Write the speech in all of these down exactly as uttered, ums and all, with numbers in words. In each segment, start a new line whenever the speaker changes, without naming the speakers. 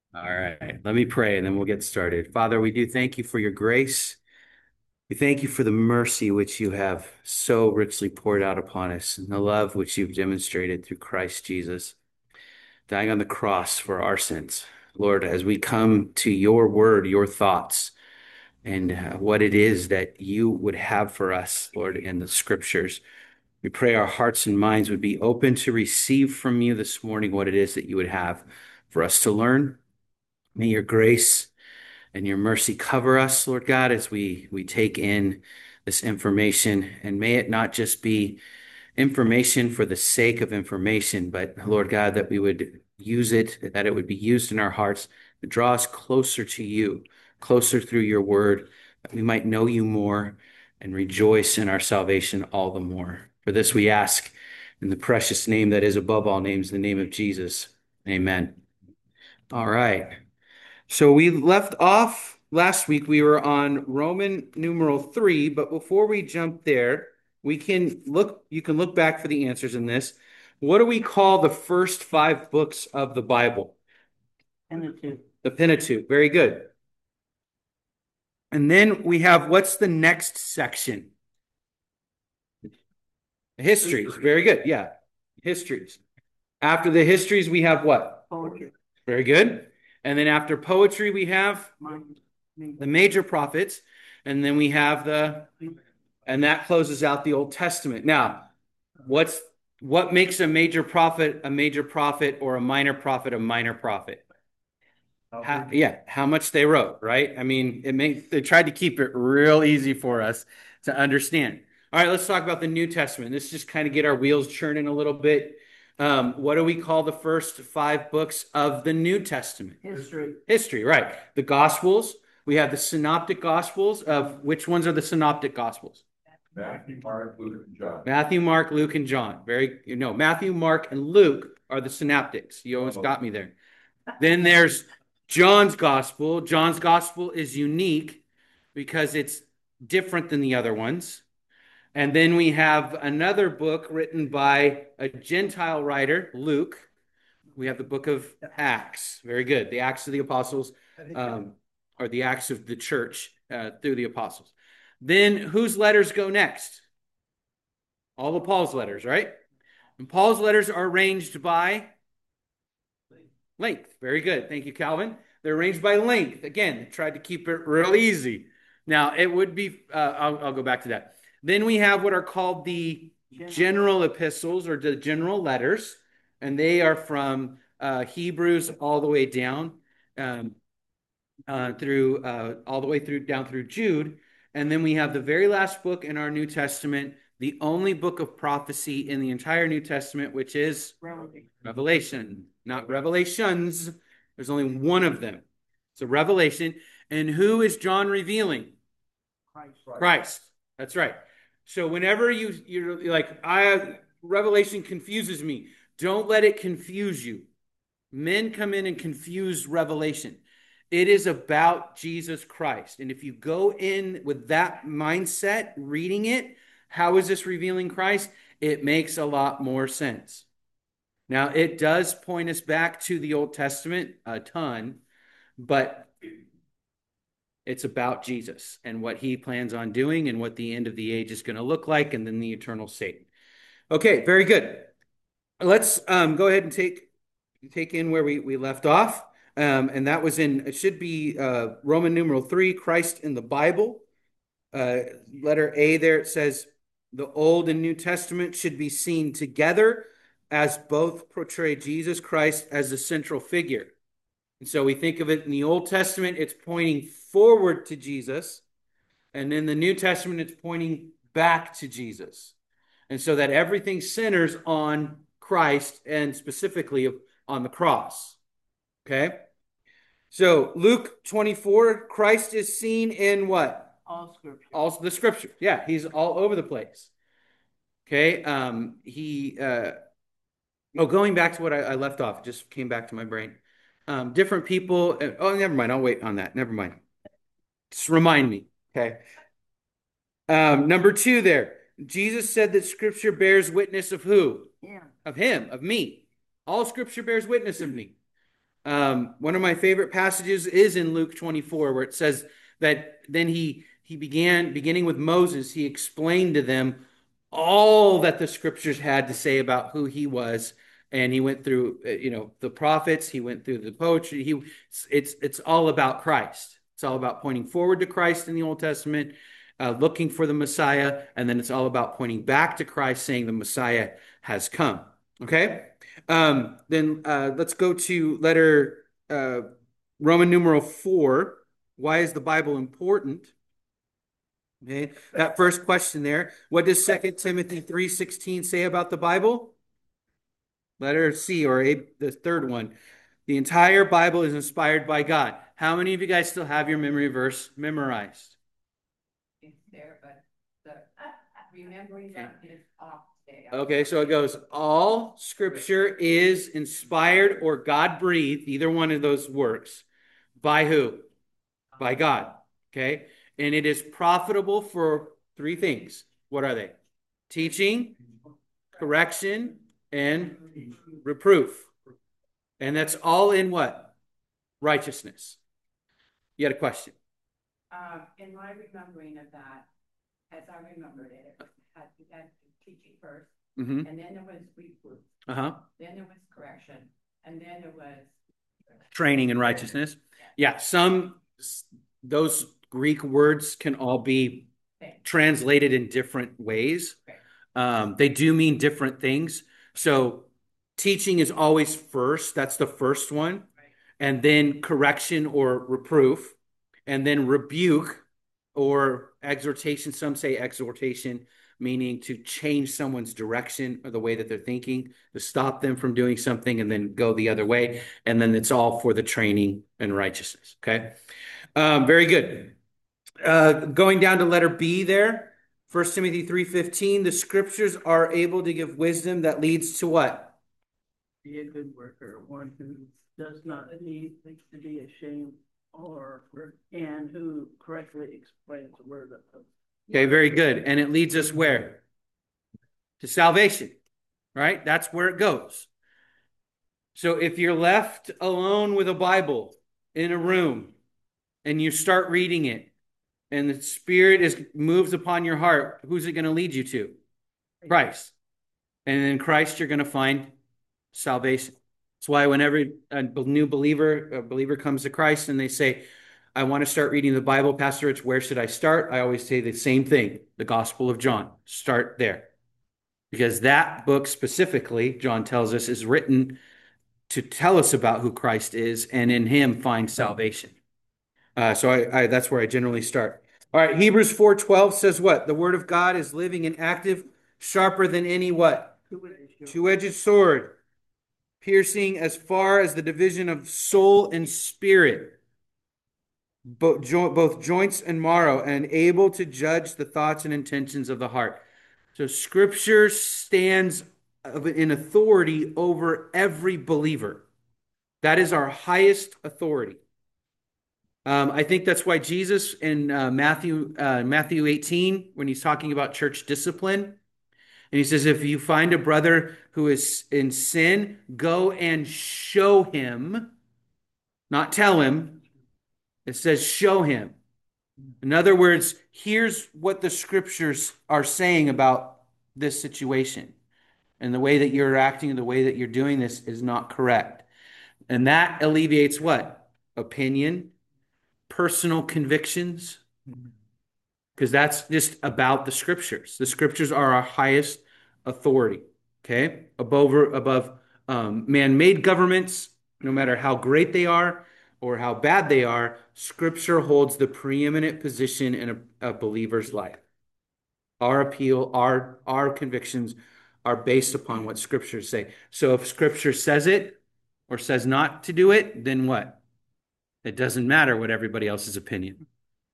All right, let me pray and then we'll get started. Father, we do thank you for your grace. We thank you for the mercy which you have so richly poured out upon us and the love which you've demonstrated through Christ Jesus, dying on the cross for our sins. Lord, as we come to your word, your thoughts, and uh, what it is that you would have for us, Lord, in the scriptures, we pray our hearts and minds would be open to receive from you this morning what it is that you would have for us to learn. May your grace and your mercy cover us, Lord God, as we we take in this information. And may it not just be information for the sake of information, but Lord God, that we would use it, that it would be used in our hearts to draw us closer to you, closer through your word, that we might know you more and rejoice in our salvation all the more. For this we ask in the precious name that is above all names, the name of Jesus. Amen. All right. So we left off last week, we were on Roman numeral three, but before we jump there, we can look, you can look back for the answers in this. What do we call the first five books of the Bible?
Pentateuch.
The Pentateuch. Very good. And then we have what's the next section? Histories. Very good. Yeah. Histories. After the histories, we have what?
Poetry.
Very good. And then after poetry, we have the major prophets. And then we have the, and that closes out the Old Testament. Now, what's what makes a major prophet a major prophet or a minor prophet a minor prophet? How, yeah, how much they wrote, right? I mean, it makes they tried to keep it real easy for us to understand. All right, let's talk about the New Testament. This just kind of get our wheels churning a little bit. Um, what do we call the first five books of the New Testament?
History.
History, right. The Gospels. We have the Synoptic Gospels. Of which ones are the Synoptic Gospels?
Matthew, Mark, Luke, and John.
Matthew, Mark, Luke, and John. Very, you know, Matthew, Mark, and Luke are the synoptics. You almost got me there. Then there's John's gospel. John's gospel is unique because it's different than the other ones. And then we have another book written by a Gentile writer, Luke. We have the book of Acts. Very good. The Acts of the Apostles, um, or the Acts of the church uh, through the apostles. Then whose letters go next? All of Paul's letters, right? And Paul's letters are arranged by length. Very good. Thank you, Calvin. They're arranged by length. Again, tried to keep it real easy. Now, it would be, uh, I'll, I'll go back to that. Then we have what are called the general epistles or the general letters, and they are from uh, Hebrews all the way down um, uh, through, uh, all the way through down through Jude. And then we have the very last book in our New Testament, the only book of prophecy in the entire New Testament, which is
Revelation.
Revelation, not revelations. There's only one of them. So Revelation. And who is John revealing?
Christ.
Christ. That's right. So whenever you you're like, I Revelation confuses me, don't let it confuse you. Men come in and confuse Revelation. It is about Jesus Christ. And if you go in with that mindset, reading it, how is this revealing Christ? It makes a lot more sense. Now, it does point us back to the Old Testament a ton, but it's about Jesus and what he plans on doing and what the end of the age is going to look like and then the eternal state. Okay, very good. Let's um, go ahead and take take in where we, we left off. Um, and that was in, it should be uh, Roman numeral three, Christ in the Bible. Uh, letter A there, it says, the Old and New Testament should be seen together as both portray Jesus Christ as the central figure. And so we think of it in the Old Testament, it's pointing forward to Jesus. And in the New Testament, it's pointing back to Jesus. And so that everything centers on Christ and specifically on the cross. Okay? So Luke twenty-four, Christ is seen in what?
All scripture.
All the scripture. Yeah, he's all over the place. Okay? Um, he, uh, oh, going back to what I, I left off, it just came back to my brain. Um, different people. Oh, never mind. I'll wait on that. Never mind. Just remind me. Okay. Um, number two there. Jesus said that scripture bears witness of who?
Yeah.
Of him, of me. All scripture bears witness of me. Um, one of my favorite passages is in Luke twenty-four, where it says that then he he began beginning with Moses, he explained to them all that the scriptures had to say about who he was, and he went through uh, you know the prophets, he went through the poetry. He it's it's all about Christ. It's all about pointing forward to Christ in the Old Testament, uh, looking for the Messiah, and then it's all about pointing back to Christ, saying the Messiah has come. Okay. Um, then uh, let's go to letter uh, Roman numeral four. Why is the Bible important? Okay, that first question there. What does Second Timothy three sixteen say about the Bible? Letter C, or A, the third one. The entire Bible is inspired by God. How many of you guys still have your memory verse memorized?
It's there, but the remembering that is off today.
Okay, so it goes, all scripture is inspired or God breathed, either one of those works. By who? By God. Okay, and it is profitable for three things. What are they? Teaching, correction, and reproof. And that's all in what? Righteousness. You had a question.
Um, in my remembering of that, as I remembered it, it had, it had teaching first,
Mm-hmm.
and then there was reproof,
Uh-huh.
then there was correction, and then there was
Training in righteousness. Yeah, some those Greek words can all be translated in different ways. Um, they do mean different things. So teaching is always first. That's the first one. And then correction or reproof. And then rebuke or exhortation. Some say exhortation, meaning to change someone's direction or the way that they're thinking, to stop them from doing something and then go the other way. And then it's all for the training and righteousness. Okay. Um, very good. Uh, going down to letter B there, First Timothy three fifteen, the scriptures are able to give wisdom that leads to what?
Be a good worker, one who does not need to be ashamed, or and who correctly explains the word of.
Okay, very good. And it leads us where? To salvation, right? That's where it goes. So if you're left alone with a Bible in a room and you start reading it and the Spirit is moves upon your heart, who's it going to lead you to? Christ. And in Christ, you're going to find salvation. That's why whenever a new believer, a believer comes to Christ and they say, I want to start reading the Bible, Pastor Rich, where should I start? I always say the same thing, the Gospel of John. Start there. Because that book specifically, John tells us, is written to tell us about who Christ is, and in him find salvation. Uh, so I, I, that's where I generally start. All right, Hebrews four twelve says what? The word of God is living and active, sharper than any what? Two-edged sword, piercing as far as the division of soul and spirit, both, jo- both joints and marrow, and able to judge the thoughts and intentions of the heart. So Scripture stands in authority over every believer. That is our highest authority. Um, I think that's why Jesus in uh, Matthew uh, Matthew eighteen, when he's talking about church discipline, and he says, if you find a brother who is in sin, go and show him, not tell him. It says show him. In other words, here's what the scriptures are saying about this situation. And the way that you're acting, the way that you're doing this is not correct. And that alleviates what? Opinion, personal convictions, because that's just about the scriptures. The scriptures are our highest authority, okay? Above, above um, man-made governments, no matter how great they are or how bad they are, scripture holds the preeminent position in a, a believer's life. Our appeal, our, our convictions are based upon what scriptures say. So if scripture says it or says not to do it, then what? It doesn't matter what everybody else's opinion.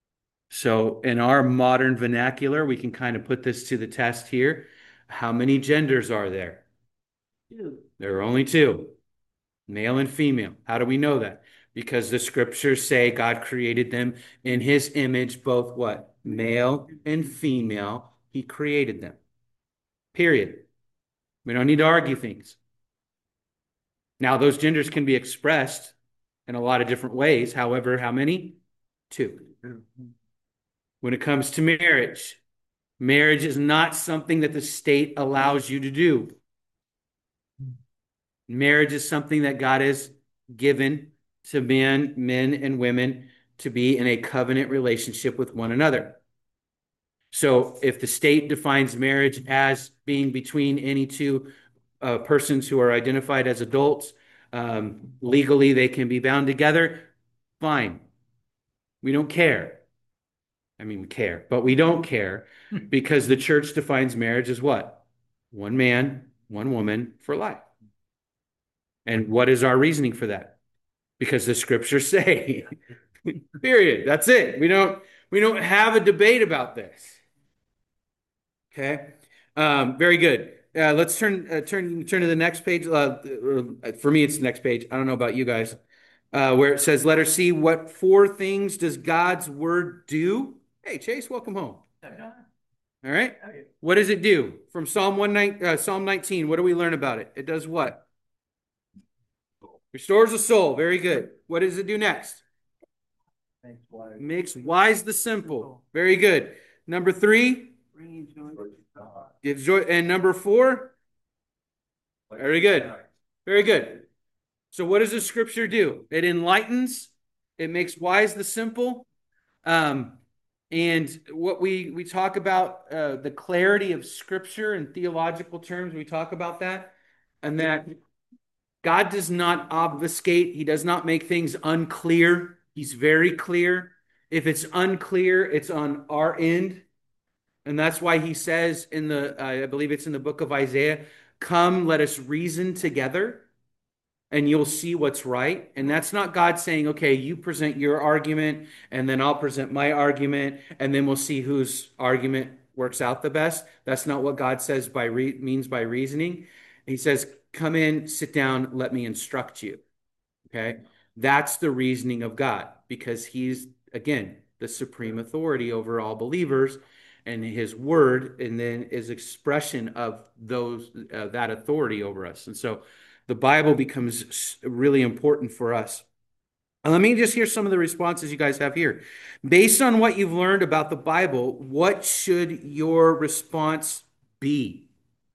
So in our modern vernacular, we can kind of put this to the test here. How many genders are there?
Two.
There are only two, male and female. How do we know that? Because the scriptures say God created them in his image, both what? Male and female. He created them. Period. We don't need to argue things. Now, those genders can be expressed in a lot of different ways. However, how many? Two. When it comes to marriage, marriage is not something that the state allows you to do. Marriage is something that God has given to men, men and women to be in a covenant relationship with one another. So if the state defines marriage as being between any two uh, persons who are identified as adults, um, legally they can be bound together, fine. We don't care. I mean, we care, but we don't care because the church defines marriage as what? One man, one woman for life. And what is our reasoning for that? Because the scriptures say, period. That's it. We don't, we don't have a debate about this. Okay. Um, very good. Uh, let's turn, uh, turn, turn to the next page. Uh, for me, it's the next page. I don't know about you guys. Uh, where it says, letter C, what four things does God's word do? Hey, Chase, welcome home. All right. What does it do? From Psalm one nine, uh, Psalm nineteen, what do we learn about it? It does what? Restores the soul. Very good. What does it do next?
Makes wise.
Makes wise the simple. Very good. Number three,
Bringing joy.
gives joy. And number four, very good. Very good. So what does the scripture do? It enlightens. It makes wise the simple. Um, and what we, we talk about, uh, the clarity of scripture in theological terms, we talk about that. And that God does not obfuscate. He does not make things unclear. He's very clear. If it's unclear, it's on our end. And that's why he says in the, uh, I believe it's in the book of Isaiah, come, let us reason together and you'll see what's right. And that's not God saying, okay, you present your argument and then I'll present my argument and then we'll see whose argument works out the best. That's not what God says by re- means by reasoning. He says, come in, sit down, let me instruct you. Okay? That's the reasoning of God because he's, again, the supreme authority over all believers and his word and then is expression of those uh, that authority over us. And so the Bible becomes really important for us. And let me just hear some of the responses you guys have here. Based on what you've learned about the Bible, what should your response be?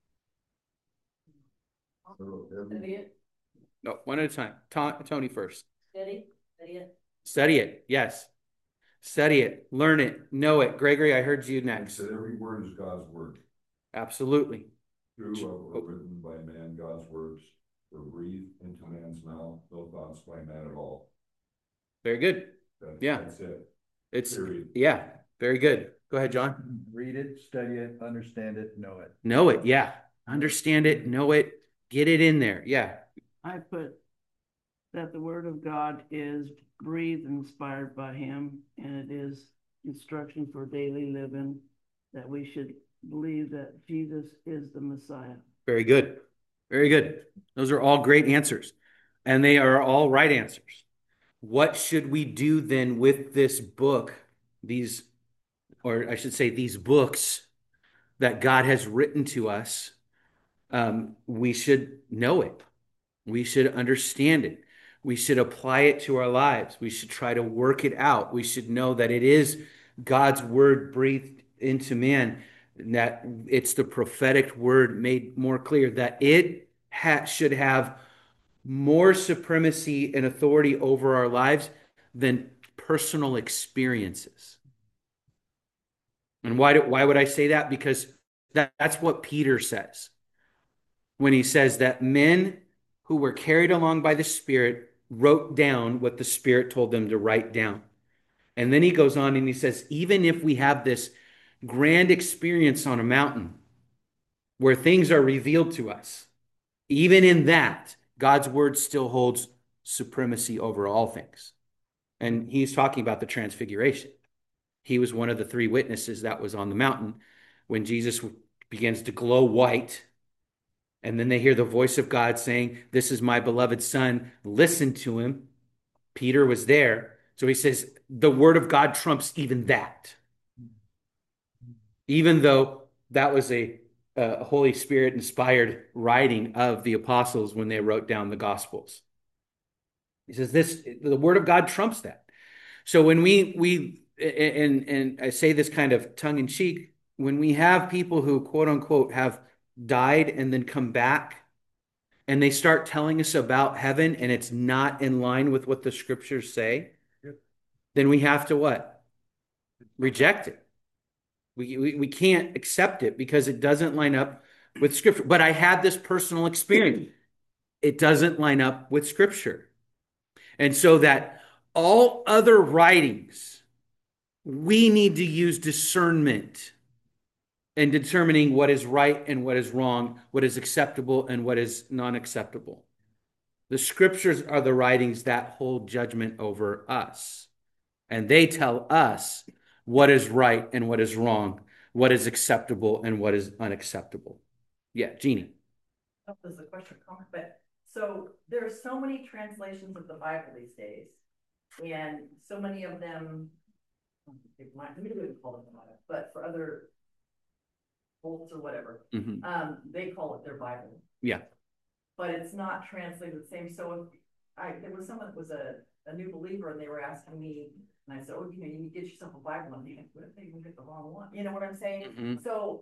Study it.
No, one at a time. Ta- Tony first.
Study, study it.
Study it. Yes. Study it. Learn it. Know it. Gregory, I heard you next.
So every word is God's word.
Absolutely.
True or written by man, God's words were breathed into man's mouth, no thoughts by man at all.
Very good.
That's,
Yeah.
That's it.
It's,
Period.
yeah. Very good. Go ahead, John.
Read it, study it, understand it, know it.
Know it. Yeah. Understand it. Know it. Get it in there. Yeah.
I put that the word of God is breathed and inspired by him, and it is instruction for daily living, that we should believe that Jesus is the Messiah.
Very good. Very good. Those are all great answers. And they are all right answers. What should we do then with this book, these, or I should say, these books that God has written to us? Um, we should know it. We should understand it. We should apply it to our lives. We should try to work it out. We should know that it is God's word breathed into man, and that it's the prophetic word made more clear, that it ha- should have more supremacy and authority over our lives than personal experiences. And why do, why would I say that? Because that, that's what Peter says when he says that men who were carried along by the Spirit wrote down what the Spirit told them to write down. And then he goes on and he says, even if we have this grand experience on a mountain where things are revealed to us, even in that, God's word still holds supremacy over all things. And he's talking about the transfiguration. He was one of the three witnesses that was on the mountain when Jesus begins to glow white. And then they hear the voice of God saying, this is my beloved son, listen to him. Peter was there. So he says, the word of God trumps even that. Even though that was a, a Holy Spirit inspired writing of the apostles when they wrote down the Gospels. He says this, the word of God trumps that. So when we we and and I say this kind of tongue in cheek, when we have people who quote unquote have died and then come back and they start telling us about heaven and it's not in line with what the scriptures say, then we have to what? Reject it. We, we, we can't accept it because it doesn't line up with scripture. But I had this personal experience. It doesn't line up with scripture. And so that all other writings, we need to use discernment in determining what is right and what is wrong, what is acceptable and what is non-acceptable. The scriptures are the writings that hold judgment over us. And they tell us what is right and what is wrong, what is acceptable and what is unacceptable. Yeah, Jeannie.
Oh, this is a question or comment, but so there are so many translations of the Bible these days, and so many of them, we wouldn't call them the Bible, but for other bolts or whatever,
Mm-hmm.
um, they call it their Bible.
Yeah.
But it's not translated the same. So if I, there was someone that was a, a new believer, and they were asking me, and I said, oh, you know, you need to get yourself a Bible. And they think, what if they even get the wrong one? You know what I'm saying?
Mm-hmm.
So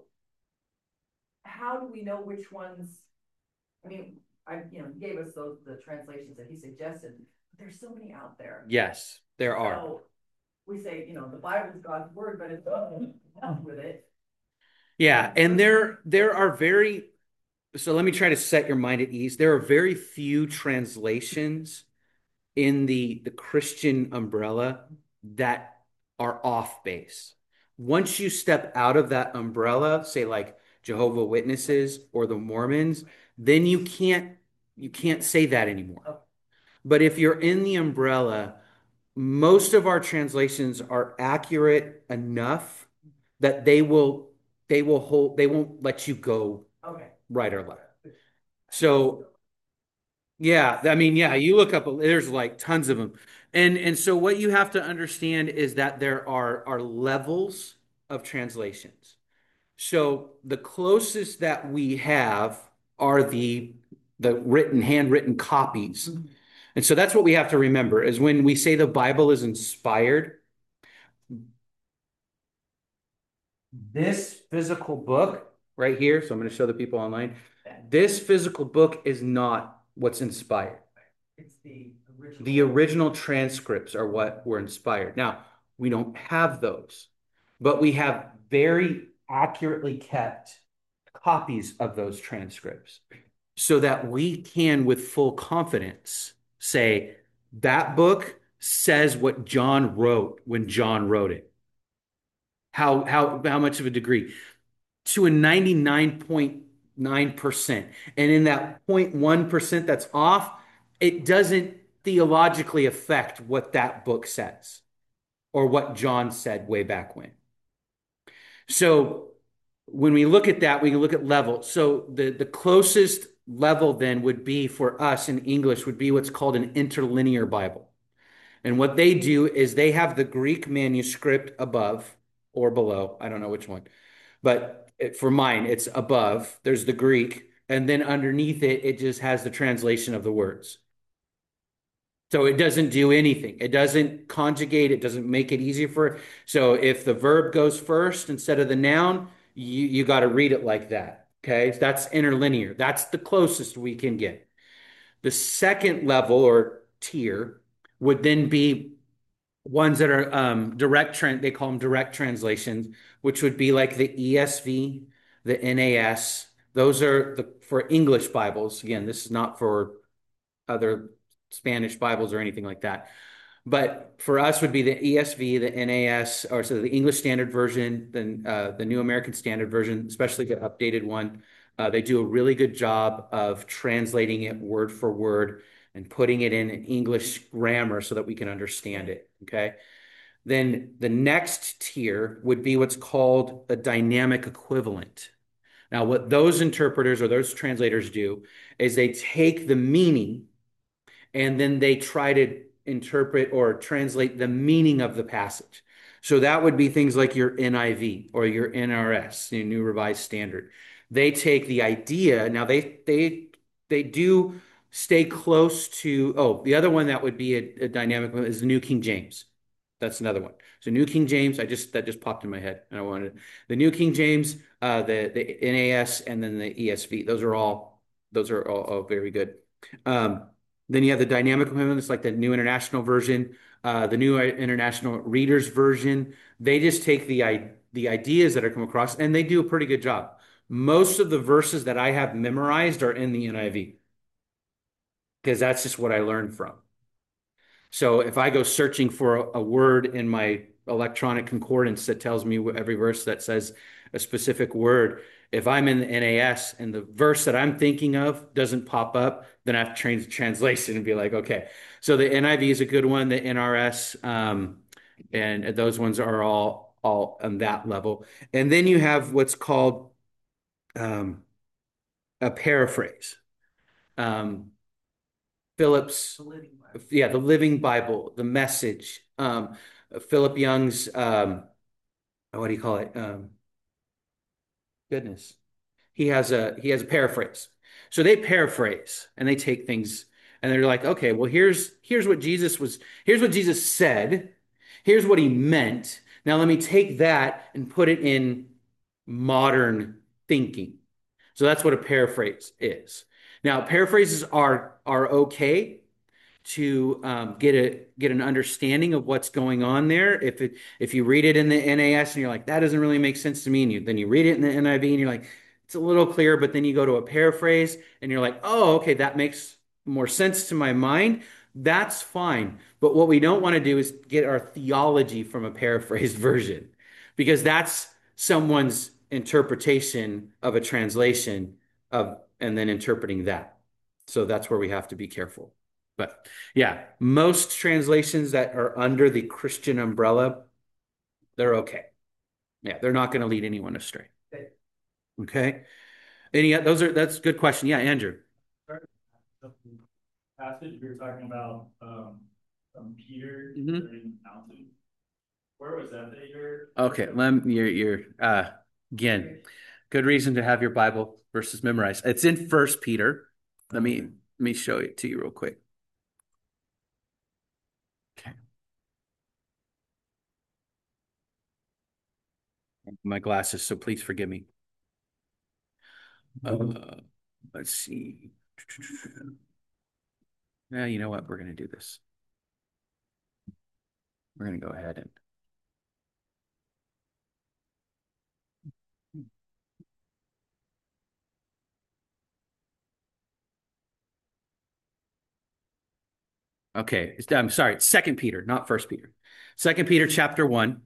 how do we know which ones? I mean, I, you know, he gave us those, the translations that he suggested, but there's so many out there.
Yes, there
So
are.
we say, you know, the Bible is God's word, but it's not with it.
Yeah, and there there are very, so let me try to set your mind at ease. There are very few translations in the the Christian umbrella that are off base. Once you step out of that umbrella, say like Jehovah Witnesses or the Mormons, then you can't you can't say that anymore.
Okay.
But if you're in the umbrella, most of our translations are accurate enough that they will they will hold they won't let you go
Okay.
right or left. So yeah, I mean, yeah, you look up, there's like tons of them. And and so what you have to understand is that there are are levels of translations. So the closest that we have are the the written, handwritten copies. And so that's what we have to remember is when we say the Bible is inspired, this physical book right here, so I'm going to show the people online, this physical book is not what's inspired.
It's the original.
The original transcripts are what were inspired. Now, we don't have those, but we have very accurately kept copies of those transcripts so that we can, with full confidence, say that book says what John wrote when John wrote it. How, how, how much of a degree? To a ninety-nine point nine percent. And in that zero point one percent that's off, it doesn't theologically affect what that book says or what John said way back when. So when we look at that, we can look at level. So the, the closest level then would be for us in English would be what's called an interlinear Bible. And what they do is they have the Greek manuscript above or below. I don't know which one. But it, for mine, it's above. There's the Greek. And then underneath it, it just has the translation of the words. So it doesn't do anything. It doesn't conjugate. It doesn't make it easier for. So if the verb goes first instead of the noun, you, you got to read it like that. Okay. That's interlinear. That's the closest we can get. The second level or tier would then be ones that are um, direct, tra- they call them direct translations, which would be like the E S V, the N A S. Those are the for English Bibles. Again, this is not for other Spanish Bibles or anything like that. But for us would be the E S V, the N A S, or so the English Standard Version, then uh, the New American Standard Version, especially the updated one. Uh, they do a really good job of translating it word for word and putting it in an English grammar so that we can understand it, okay? Then the next tier would be what's called a dynamic equivalent. Now, what those interpreters or those translators do is they take the meaning and then they try to interpret or translate the meaning of the passage. So that would be things like your N I V or your N R S, your New Revised Standard. They take the idea, now they they they do stay close to, oh, the other one that would be a, a dynamic one is the New King James. That's another one. So New King James, I just that just popped in my head, and I wanted the New King James, uh, the the N A S, and then the E S V. Those are all those are all, all very good. Um, then you have the dynamic amendments like the New International Version, uh, the New International Readers Version. They just take the the ideas that are come across, and they do a pretty good job. Most of the verses that I have memorized are in the N I V because that's just what I learned from. So if I go searching for a, a word in my electronic concordance that tells me every verse that says a specific word, if I'm in the N A S and the verse that I'm thinking of doesn't pop up, then I have to change the translation and be like, okay. So the N I V is a good one, the N R S, um, and those ones are all all on that level. And then you have what's called um, a paraphrase. Um, Phillips,
The Living Bible.
yeah, the Living Bible, the Message, um, Philip Young's, um, what do you call it? Um, goodness, he has a he has a paraphrase. So they paraphrase and they take things and they're like, okay, well, here's here's what Jesus was, here's what Jesus said, here's what he meant. Now let me take that and put it in modern thinking. So that's what a paraphrase is. Now, paraphrases are are okay to um, get a get an understanding of what's going on there. If it if you read it in the N A S and you're like, that doesn't really make sense to me, and you then you read it in the N I V and you're like, it's a little clear, but then you go to a paraphrase and you're like, oh, okay, that makes more sense to my mind. That's fine. But what we don't want to do is get our theology from a paraphrased version, because that's someone's interpretation of a translation of and then interpreting that. So that's where we have to be careful. But yeah, most translations that are under the Christian umbrella, they're okay. Yeah, they're not going to lead anyone astray.
Okay.
Okay. Any those are that's a good question. Yeah, Andrew.
Passage we were talking about um from Peter
Mhm.
during the mountain. Where was that that you're
Okay, let me, you're you're uh again, good reason to have your Bible verses memorized. It's in First Peter. Let me let me show it to you real quick. Okay. My glasses, so please forgive me. Uh, let's see. Yeah, you know what? We're going to do this. We're going to go ahead and. Okay, I'm sorry. Second Peter, not First Peter. Second Peter, chapter one.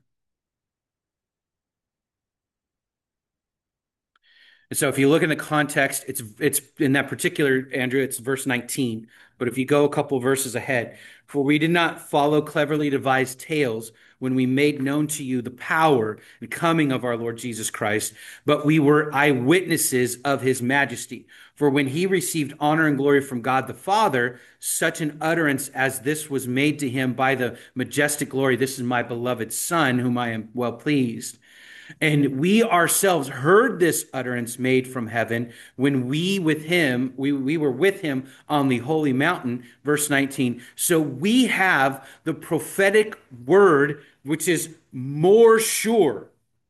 And so if you look in the context, it's it's in that particular, Andrew, it's verse nineteen. But if you go a couple verses ahead, for we did not follow cleverly devised tales when we made known to you the power and coming of our Lord Jesus Christ, but we were eyewitnesses of his majesty. For when he received honor and glory from God the Father, such an utterance as this was made to him by the majestic glory, this is my beloved Son, whom I am well pleased. And we ourselves heard this utterance made from heaven when we with him, we, we were with him on the holy mountain, verse nineteen. So we have the prophetic word, which is more sure.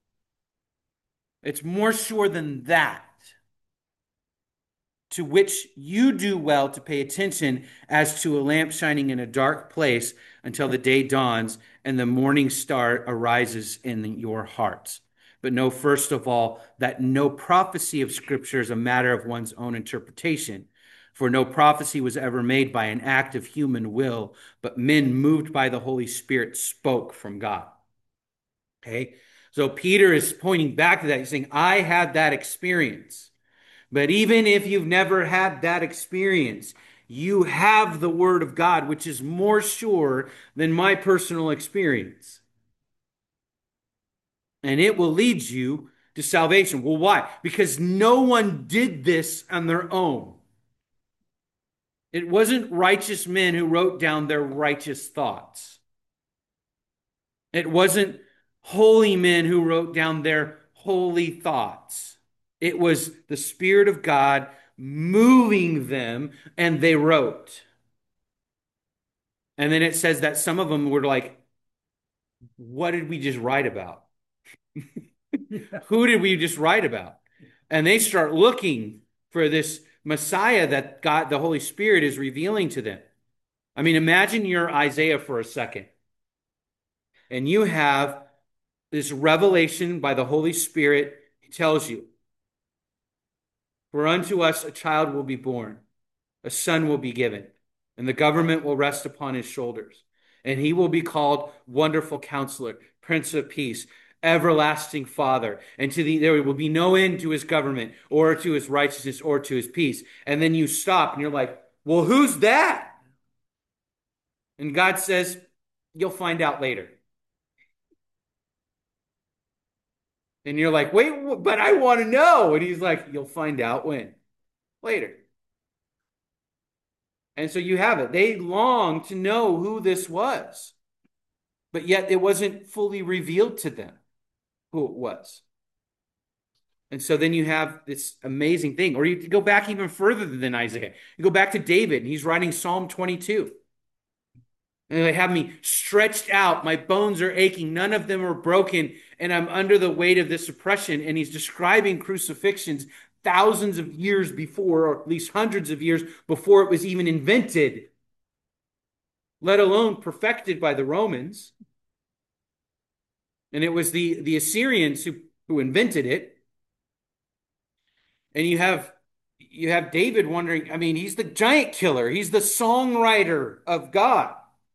It's more sure than that, to which you do well to pay attention as to a lamp shining in a dark place until the day dawns and the morning star arises in your hearts. But know first of all that no prophecy of Scripture is a matter of one's own interpretation. For no prophecy was ever made by an act of human will, but men moved by the Holy Spirit spoke from God. Okay? So Peter is pointing back to that. He's saying, I had that experience. But even if you've never had that experience, you have the Word of God, which is more sure than my personal experience. And it will lead you to salvation. Well, why? Because no one did this on their own. It wasn't righteous men who wrote down their righteous thoughts. It wasn't holy men who wrote down their holy thoughts. It was the Spirit of God moving them, and they wrote. And then it says that some of them were like, what did we just write about? Who did we just write about? And they start looking for this Messiah that God, the Holy Spirit, is revealing to them. I mean, imagine you're Isaiah for a second, and you have this revelation by the Holy Spirit. He tells you, for unto us a child will be born, a son will be given, and the government will rest upon his shoulders. And he will be called Wonderful Counselor, Prince of Peace, Everlasting Father. And to the there will be no end to his government, or to his righteousness, or to his peace. And then you stop and you're like, well, who's that? And God says, you'll find out later. And you're like, wait, but I want to know. And he's like, you'll find out when? Later. And so you have it. They long to know who this was, but yet it wasn't fully revealed to them who it was. And so then you have this amazing thing. Or you go back even further than Isaiah. You go back to David, and he's writing Psalm twenty-two. And they have me stretched out. My bones are aching. None of them are broken. And I'm under the weight of this oppression. And he's describing crucifixions thousands of years before, or at least hundreds of years before it was even invented, let alone perfected by the Romans. And it was the, the Assyrians who, who invented it. And you have you have David wondering, I mean, he's the giant killer. He's the songwriter of God.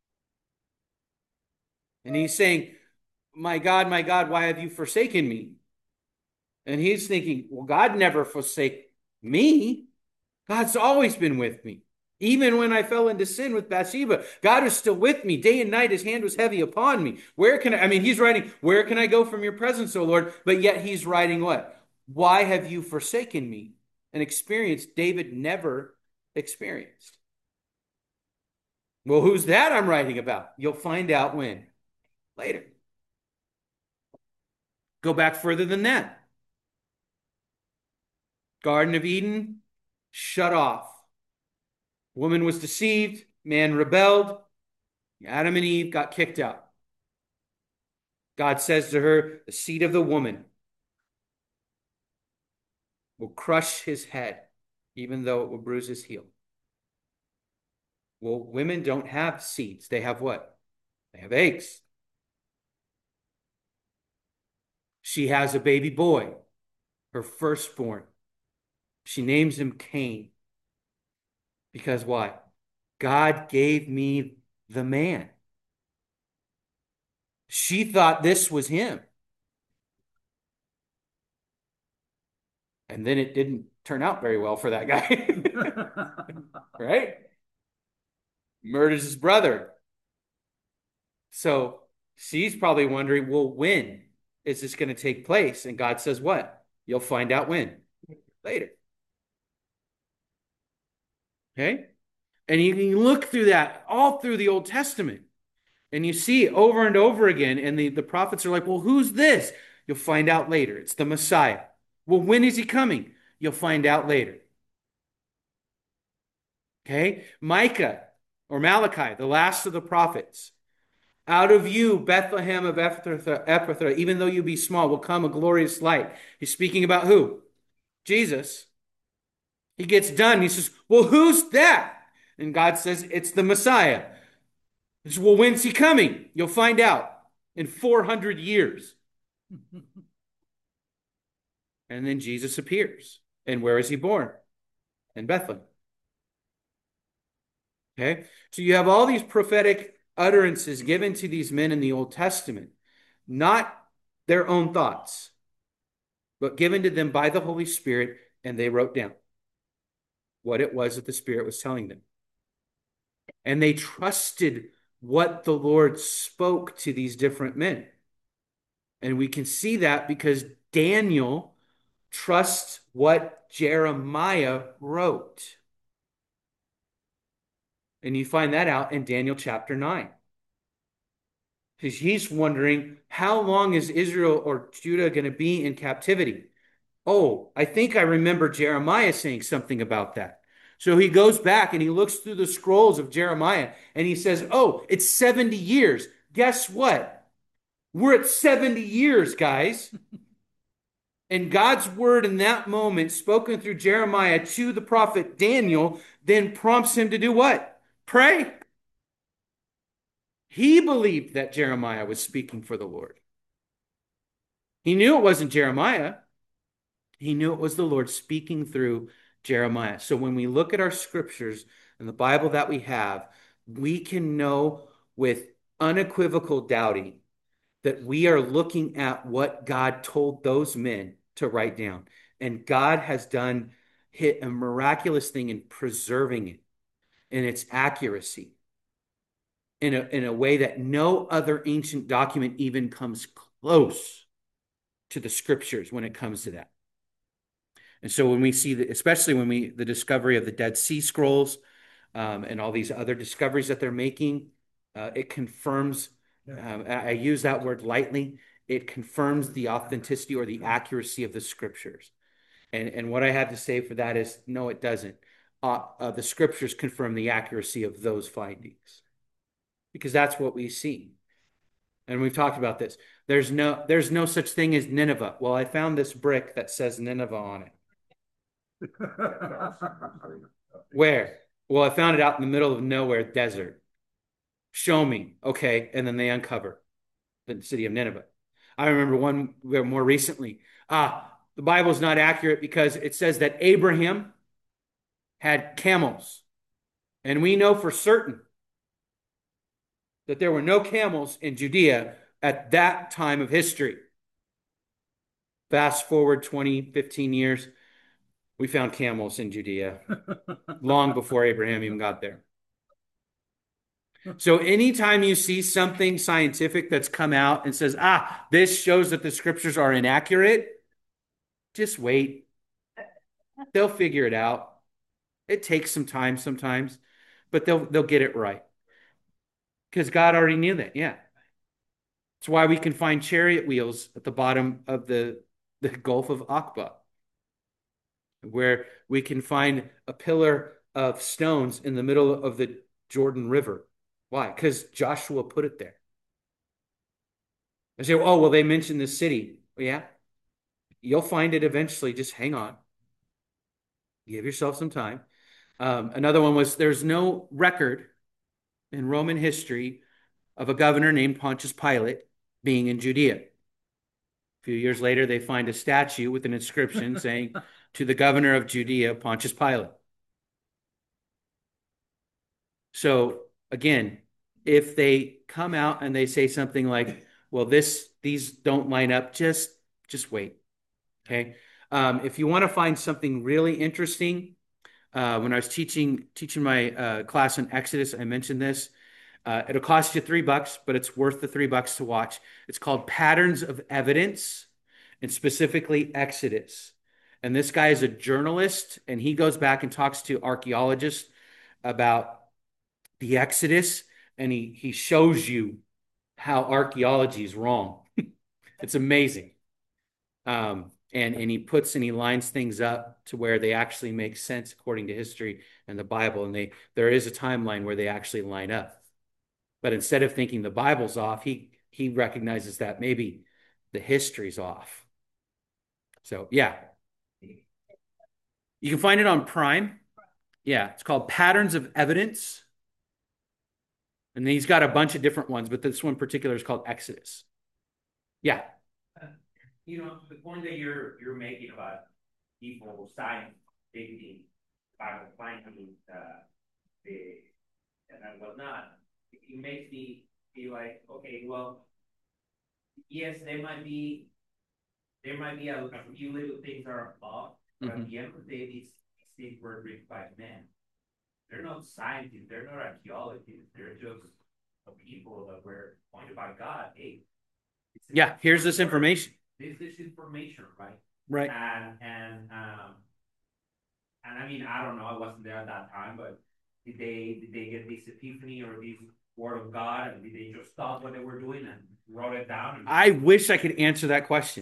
And he's saying, my God, my God, why have you forsaken me? And he's thinking, well, God never forsake me. God's always been with me. Even when I fell into sin with Bathsheba, God was still with me. Day and night, his hand was heavy upon me. Where can I, I mean, he's writing, where can I go from your presence, O Lord? But yet he's writing what? Why have you forsaken me? An experience David never experienced. Well, who's that I'm writing about? You'll find out when? Later. Go back further than that. Garden of Eden, shut off. Woman was deceived, man rebelled, Adam and Eve got kicked out. God says to her, the seed of the woman will crush his head, even though it will bruise his heel. Well, women don't have seeds. They have what? They have eggs. She has a baby boy, her firstborn. She names him Cain. Because why? God gave me the man. She thought this was him. And then it didn't turn out very well for that guy. Right? Murders his brother. So she's probably wondering, well, when is this going to take place? And God says what? You'll find out when. Later. Okay? And you can look through that all through the Old Testament. And you see it over and over again. And the, the prophets are like, well, who's this? You'll find out later. It's the Messiah. Well, when is he coming? You'll find out later. Okay? Micah or Malachi, the last of the prophets. Out of you, Bethlehem of Ephrathah, Ephrathah, even though you be small, will come a glorious light. He's speaking about who? Jesus. He gets done. He says, well, who's that? And God says, it's the Messiah. He says, well, when's he coming? You'll find out in four hundred years. And then Jesus appears. And where is he born? In Bethlehem. Okay? So you have all these prophetic utterances given to these men in the Old Testament, not their own thoughts, but given to them by the Holy Spirit, and they wrote down what it was that the Spirit was telling them. And they trusted what the Lord spoke to these different men. And we can see that because Daniel trusts what Jeremiah wrote. And you find that out in Daniel chapter nine. Because he's wondering, how long is Israel or Judah going to be in captivity? Oh, I think I remember Jeremiah saying something about that. So he goes back and he looks through the scrolls of Jeremiah and he says, oh, it's seventy years. Guess what? We're at seventy years, guys. And God's word in that moment, spoken through Jeremiah to the prophet Daniel, then prompts him to do what? Pray. He believed that Jeremiah was speaking for the Lord. He knew it wasn't Jeremiah. He knew it was the Lord speaking through Jeremiah. So when we look at our scriptures and the Bible that we have, we can know with unequivocal doubting that we are looking at what God told those men to write down. And God has done hit a miraculous thing in preserving it in its accuracy in a, in a way that no other ancient document even comes close to the scriptures when it comes to that. And so when we see the, especially when we, the discovery of the Dead Sea Scrolls um, and all these other discoveries that they're making, uh, it confirms, um, I use that word lightly, it confirms the authenticity or the accuracy of the scriptures. And, and what I have to say for that is, no, it doesn't. Uh, uh, the scriptures confirm the accuracy of those findings because that's what we see. And we've talked about this. There's no, there's no such thing as Nineveh. Well, I found this brick that says Nineveh on it. Where? Well, I found it out in the middle of nowhere, desert. Show me. Okay. And then they uncover the city of Nineveh. I remember one more recently. Ah, the Bible's not accurate because it says that Abraham had camels. And we know for certain that there were no camels in Judea at that time of history. Fast forward twenty, fifteen years, we found camels in Judea long before Abraham even got there. So anytime you see something scientific that's come out and says, ah, this shows that the scriptures are inaccurate, just wait. They'll figure it out. It takes some time sometimes, but they'll they'll get it right. Because God already knew that, yeah. It's why we can find chariot wheels at the bottom of the, the Gulf of Aqaba, where we can find a pillar of stones in the middle of the Jordan River. Why? Because Joshua put it there. I say, oh, well, they mentioned this city. Well, yeah, you'll find it eventually. Just hang on. Give yourself some time. Um, another one was there's no record in Roman history of a governor named Pontius Pilate being in Judea. A few years later, they find a statue with an inscription saying, to the governor of Judea, Pontius Pilate. So again, if they come out and they say something like, well, this, these don't line up, just, just wait. Okay. Um, if you want to find something really interesting, uh, when I was teaching, teaching my uh, class on Exodus, I mentioned this. Uh, it'll cost you three bucks, but it's worth the three bucks to watch. It's called Patterns of Evidence, and specifically Exodus. And this guy is a journalist, and he goes back and talks to archaeologists about the Exodus, and he, he shows you how archaeology is wrong. It's amazing. Um, and, and he puts and he lines things up to where they actually make sense according to history and the Bible. And they there is a timeline where they actually line up. But instead of thinking the Bible's off, he he recognizes that maybe the history's off. So, yeah. You can find it on Prime. Yeah, it's called Patterns of Evidence. And he's got a bunch of different ones, but this one in particular is called Exodus. Yeah.
Uh, you know, the point that you're you're making about people signing dignity, about finding uh, the and whatnot, it makes me be like, okay, well, yes, there might be there might be a, a few little things that are off, but mm-hmm. at the end of the day, these, these things were written by men. They're not scientists, they're not archaeologists, they're just people that were pointed by God. Hey,
yeah, here's this information.
This this information, right?
Right.
And and um and I mean, I don't know, I wasn't there at that time, but did they did they get this epiphany or this word of God, and did they just stop what they were doing and wrote it down? And...
I wish I could answer that question.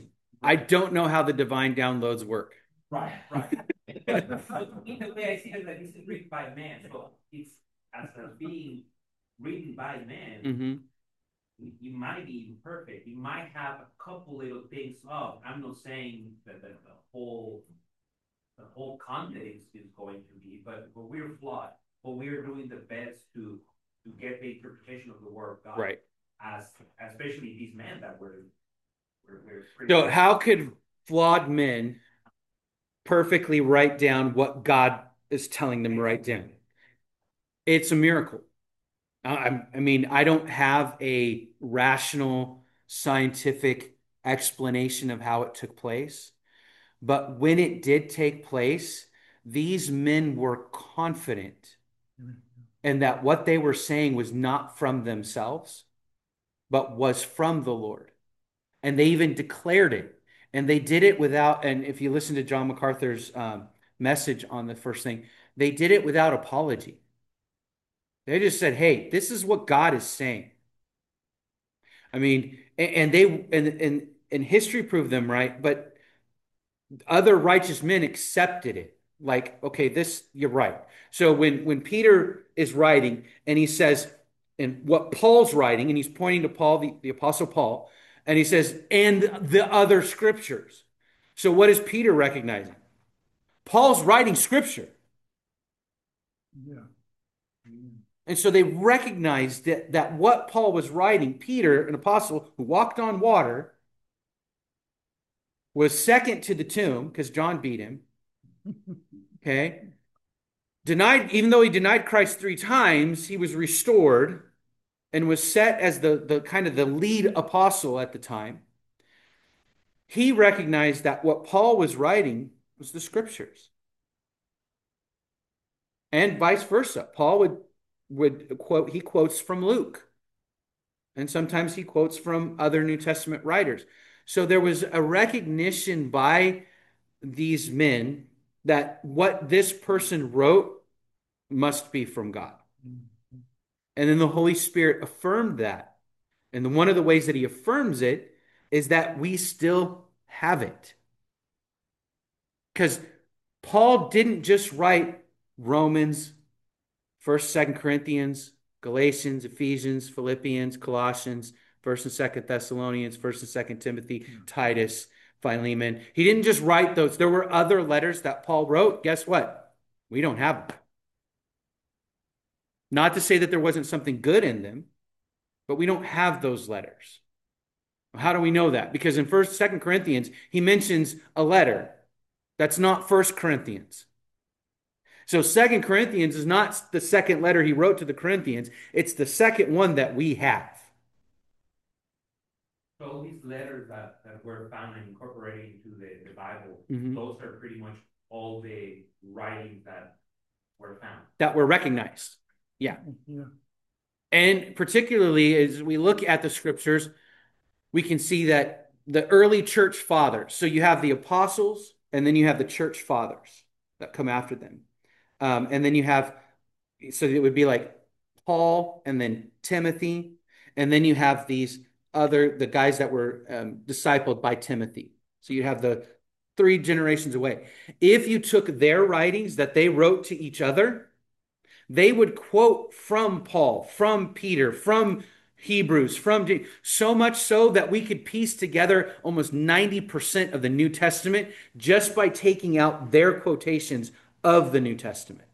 I don't know how the divine downloads work.
Right, right. But the way I see it, that this is written by man, so it's as a being written by man.
Mm-hmm.
You might be imperfect. You might have a couple little things off. I'm not saying that the, the whole the whole context is going to be, but, but we're flawed. But we're doing the best to to get the interpretation of the word of God.
Right.
As especially these men that were we're, we're pretty
So how could flawed men perfectly write down what God is telling them to write down? It's a miracle. I, I mean, I don't have a rational, scientific explanation of how it took place. But when it did take place, these men were confident and that what they were saying was not from themselves, but was from the Lord. And they even declared it. And they did it without, and if you listen to John MacArthur's um, message on the first thing, they did it without apology. They just said, hey, this is what God is saying. I mean, and, and they, and, and, and history proved them right, but other righteous men accepted it. Like, okay, this, you're right. So when, when Peter is writing and he says, and what Paul's writing, and he's pointing to Paul, the, the apostle Paul, and he says, and the other scriptures. So what is Peter recognizing? Paul's writing scripture.
Yeah.
And so they recognized that, that what Paul was writing, Peter, an apostle who walked on water, was second to the tomb because John beat him. Okay. Denied, even though he denied Christ three times, he was restored and was set as the, the kind of the lead apostle at the time. He recognized that what Paul was writing was the scriptures. And vice versa. Paul would, would quote, he quotes from Luke. And sometimes he quotes from other New Testament writers. So there was a recognition by these men that what this person wrote must be from God. And then the Holy Spirit affirmed that. And one of the ways that he affirms it is that we still have it. Because Paul didn't just write Romans, First, Second Corinthians, Galatians, Ephesians, Philippians, Colossians, First and Second Thessalonians, First and Second Timothy, Titus, Philemon. He didn't just write those. There were other letters that Paul wrote. Guess what? We don't have them. Not to say that there wasn't something good in them, but we don't have those letters. How do we know that? Because in First, Second Corinthians, he mentions a letter that's not First Corinthians. So Second Corinthians is not the second letter he wrote to the Corinthians. It's the second one that we have.
So all these letters that, that were found and incorporated into the, the Bible,
Mhm.
those are pretty much all the writings that were found.
That were recognized. Yeah.
Yeah.
And particularly as we look at the scriptures, we can see that the early church fathers, so you have the apostles and then you have the church fathers that come after them. Um, and then you have, so it would be like Paul and then Timothy. And then you have these other, the guys that were um, discipled by Timothy. So you have the three generations away. If you took their writings that they wrote to each other, they would quote from Paul, from Peter, from Hebrews, from so much so that we could piece together almost ninety percent of the New Testament just by taking out their quotations of the New Testament.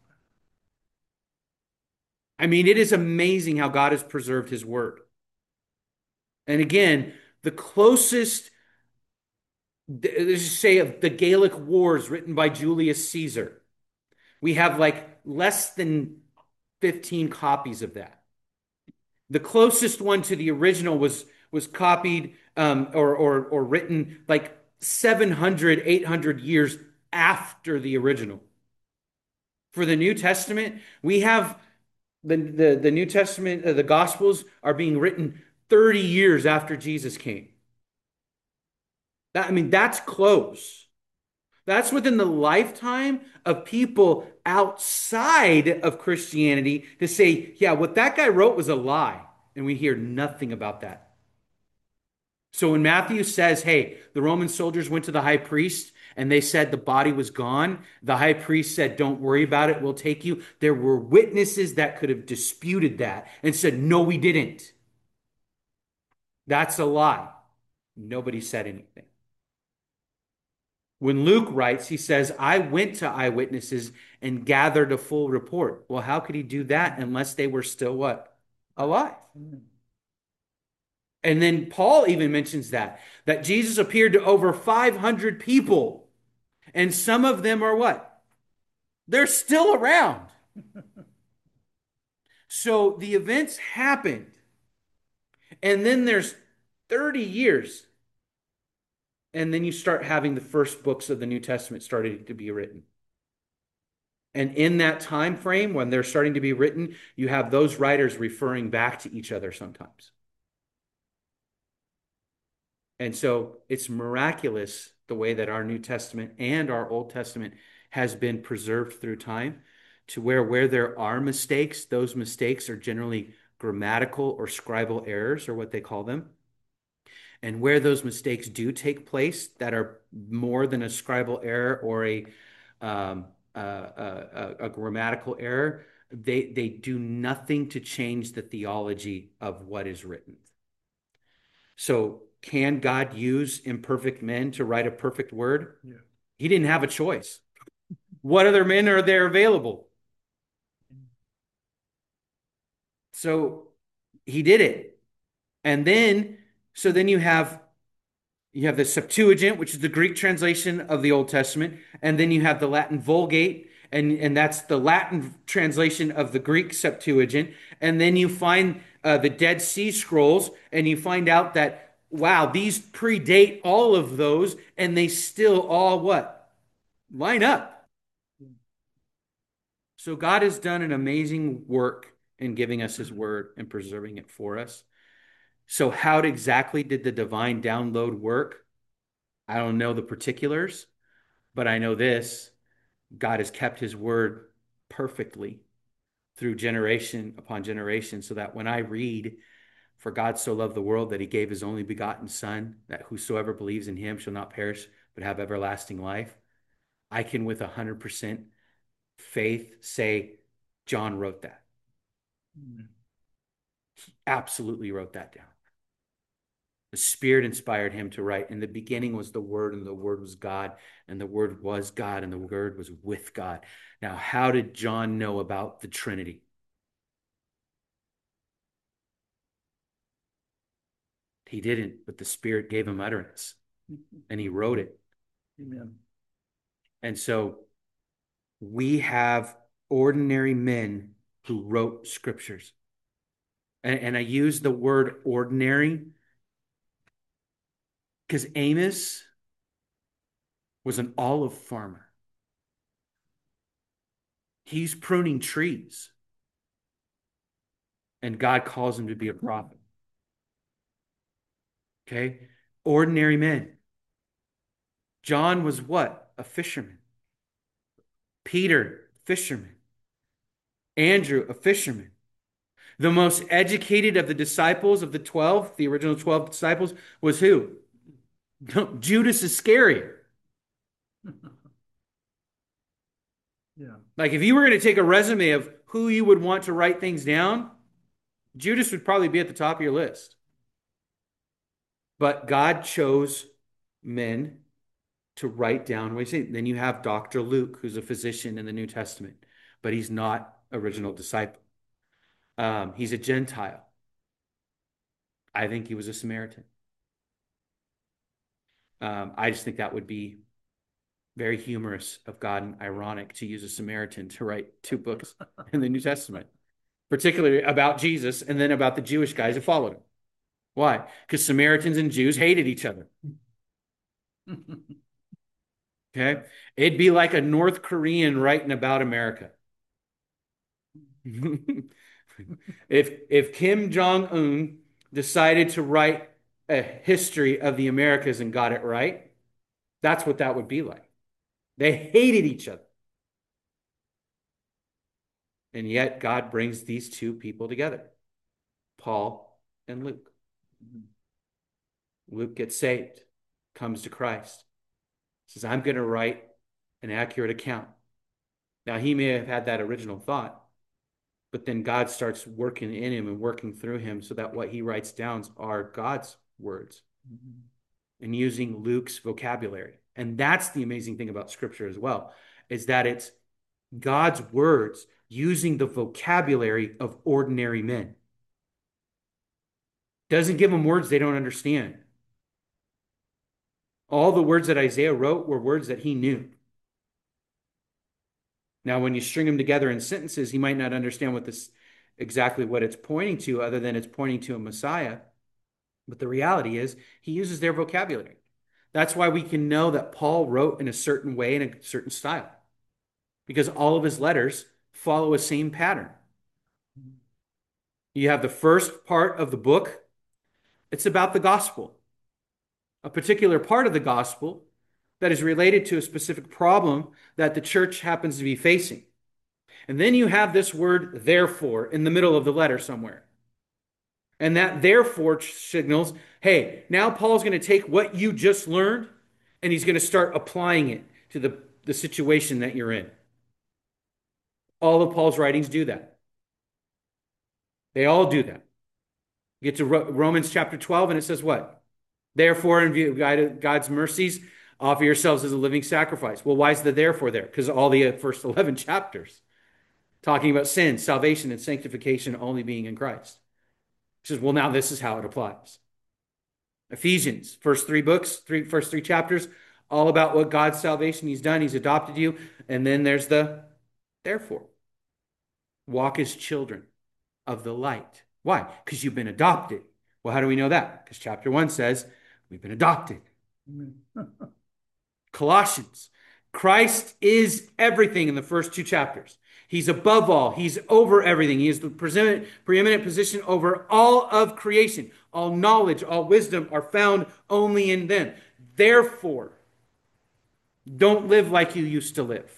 I mean, it is amazing how God has preserved his word. And again, the closest, let's just say, of the Gallic Wars written by Julius Caesar, we have like less than fifteen copies of that. The closest one to the original was, was copied um, or, or, or written like seven hundred, eight hundred years after the original. For the New Testament, we have the, the, the New Testament, uh, the Gospels are being written thirty years after Jesus came. That, I mean, that's close. That's within the lifetime of people outside of Christianity to say, yeah, what that guy wrote was a lie. And we hear nothing about that. So when Matthew says, hey, the Roman soldiers went to the high priest and they said the body was gone, the high priest said, don't worry about it, we'll take you. There were witnesses that could have disputed that and said, no, we didn't. That's a lie. Nobody said anything. When Luke writes, he says, I went to eyewitnesses and gathered a full report. Well, how could he do that unless they were still what? Alive. And then Paul even mentions that, that Jesus appeared to over five hundred people. And some of them are what? They're still around. So the events happened. And then there's thirty years. And then you start having the first books of the New Testament starting to be written. And in that time frame, when they're starting to be written, you have those writers referring back to each other sometimes. And so it's miraculous the way that our New Testament and our Old Testament has been preserved through time, to where where there are mistakes, those mistakes are generally grammatical or scribal errors, or what they call them. And where those mistakes do take place that are more than a scribal error or a um, a, a, a grammatical error, they they do nothing to change the theology of what is written. So can God use imperfect men to write a perfect word?
Yeah.
He didn't have a choice. What other men are there available? So he did it. And then, so then you have, you have the Septuagint, which is the Greek translation of the Old Testament. And then you have the Latin Vulgate, and, and that's the Latin translation of the Greek Septuagint. And then you find uh, the Dead Sea Scrolls, and you find out that wow, these predate all of those, and they still all what? Line up. So God has done an amazing work in giving us his word and preserving it for us. So how exactly did the divine download work? I don't know the particulars, but I know this. God has kept his word perfectly through generation upon generation, so that when I read, for God so loved the world that he gave his only begotten Son, that whosoever believes in him shall not perish, but have everlasting life, I can with one hundred percent faith say, John wrote that. Mm-hmm. He absolutely wrote that down. The Spirit inspired him to write. In the beginning was the Word, and the Word was God, and the Word was God, and the Word was with God. Now, how did John know about the Trinity? He didn't, but the Spirit gave him utterance, and he wrote it.
Amen.
And so we have ordinary men who wrote scriptures. And, and I use the word ordinary because Amos was an olive farmer. He's pruning trees. And God calls him to be a prophet. Okay? Ordinary men. John was what? A fisherman. Peter, fisherman. Andrew, a fisherman. The most educated of the disciples of the twelve, the original twelve disciples, was who? Judas Iscariot.
Yeah.
Like if you were going to take a resume of who you would want to write things down, Judas would probably be at the top of your list. But God chose men to write down what he said. Then you have Doctor Luke, who's a physician in the New Testament, but he's not original disciple. Um, he's a Gentile. I think he was a Samaritan. Um, I just think that would be very humorous of God and ironic to use a Samaritan to write two books in the New Testament, particularly about Jesus and then about the Jewish guys who followed him. Why? Because Samaritans and Jews hated each other. Okay? It'd be like a North Korean writing about America. if if Kim Jong-un decided to write a history of the Americas and got it right, that's what that would be like. They hated each other. And yet God brings these two people together, Paul and Luke. Luke gets saved, comes to Christ, says, I'm going to write an accurate account. Now, he may have had that original thought, but then God starts working in him and working through him so that what he writes down are God's words mm-hmm. and using Luke's vocabulary. And that's the amazing thing about Scripture as well, is that it's God's words using the vocabulary of ordinary men. Doesn't give them words they don't understand. All the words that Isaiah wrote were words that he knew. Now, when you string them together in sentences, he might not understand what this exactly what it's pointing to, other than it's pointing to a Messiah. But the reality is, he uses their vocabulary. That's why we can know that Paul wrote in a certain way, in a certain style, because all of his letters follow a same pattern. You have the first part of the book. It's about the gospel, a particular part of the gospel that is related to a specific problem that the church happens to be facing. And then you have this word, therefore, in the middle of the letter somewhere. And that therefore signals, hey, now Paul's going to take what you just learned and he's going to start applying it to the, the situation that you're in. All of Paul's writings do that. They all do that. You get to Romans chapter twelve and it says what? Therefore, in view of God's mercies, offer yourselves as a living sacrifice. Well, why is the therefore there? Because all the first eleven chapters talking about sin, salvation, and sanctification only being in Christ. He says, well, now this is how it applies. Ephesians, first three books, three first three chapters, all about what God's salvation he's done. He's adopted you. And then there's the therefore. Walk as children of the light. Why? Because you've been adopted. Well, how do we know that? Because chapter one says we've been adopted. Colossians, Christ is everything in the first two chapters. He's above all. He's over everything. He is the preeminent, preeminent position over all of creation. All knowledge, all wisdom are found only in them. Therefore, don't live like you used to live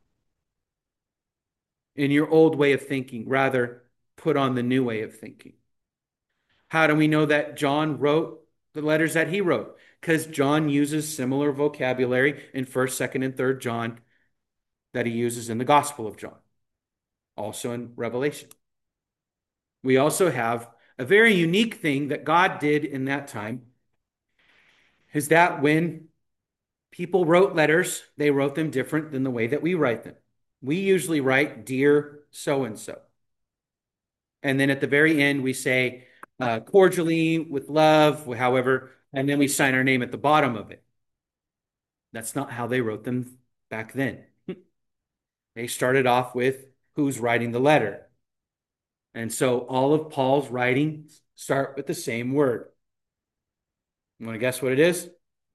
in your old way of thinking. Rather, put on the new way of thinking. How do we know that John wrote the letters that he wrote? Because John uses similar vocabulary in first, second, and third John that he uses in the Gospel of John. Also in Revelation. We also have a very unique thing that God did in that time, is that when people wrote letters, they wrote them different than the way that we write them. We usually write, dear so-and-so. And then at the very end, we say, uh, cordially, with love, however, and then we sign our name at the bottom of it. That's not how they wrote them back then. They started off with who's writing the letter. And so all of Paul's writings start with the same word. You want to guess what it is?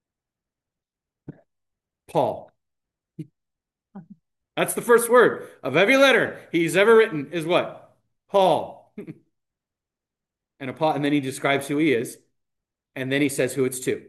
Paul. That's the first word of every letter he's ever written is what? Paul. and, a Paul, and then he describes who he is. And then he says who it's to.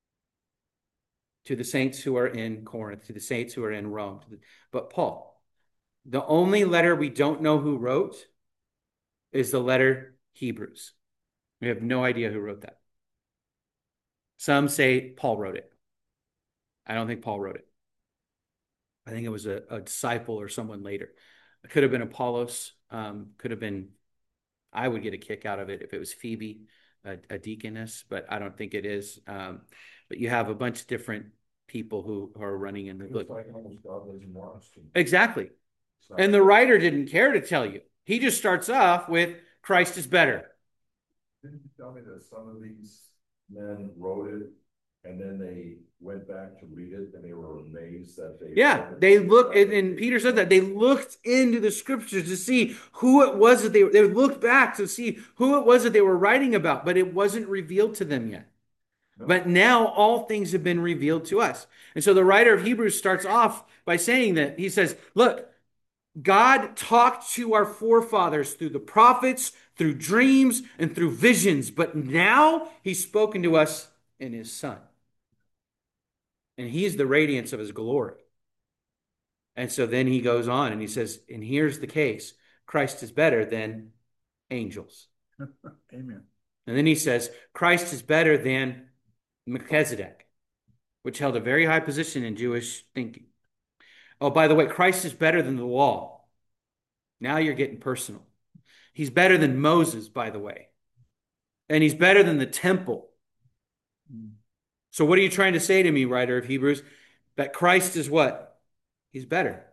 To the saints who are in Corinth, to the saints who are in Rome. The, but Paul. The only letter we don't know who wrote is the letter Hebrews. We have no idea who wrote that. Some say Paul wrote it. I don't think Paul wrote it. I think it was a, a disciple or someone later. It could have been Apollos. Um, could have been, I would get a kick out of it if it was Phoebe, a, a deaconess, but I don't think it is. Um, but you have a bunch of different people who, who are running in the book.
Like almost God doesn't want us to.
Exactly. And the writer didn't care to tell you. He just starts off with Christ is better.
Didn't you tell me that some of these men wrote it and then they went back to read it and they were amazed that they...
Yeah, they looked, and, and Peter said that, they looked into the scriptures to see who it was that they, they looked back to see who it was that they were writing about, but it wasn't revealed to them yet. No. But now all things have been revealed to us. And so the writer of Hebrews starts off by saying that, he says, look, God talked to our forefathers through the prophets, through dreams, and through visions. But now he's spoken to us in his Son. And he's the radiance of his glory. And so then he goes on and he says, and here's the case. Christ is better than angels.
Amen.
And then he says, Christ is better than Melchizedek, which held a very high position in Jewish thinking. Oh, by the way, Christ is better than the law. Now you're getting personal. He's better than Moses, by the way. And he's better than the temple. So what are you trying to say to me, writer of Hebrews? That Christ is what? He's better.